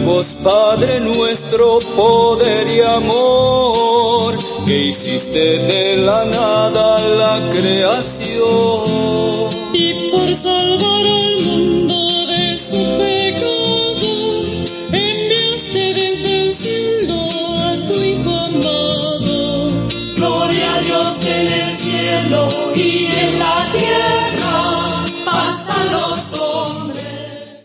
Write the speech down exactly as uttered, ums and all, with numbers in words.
vos, Padre nuestro, poder y amor, que hiciste de la nada la creación. Y por salvar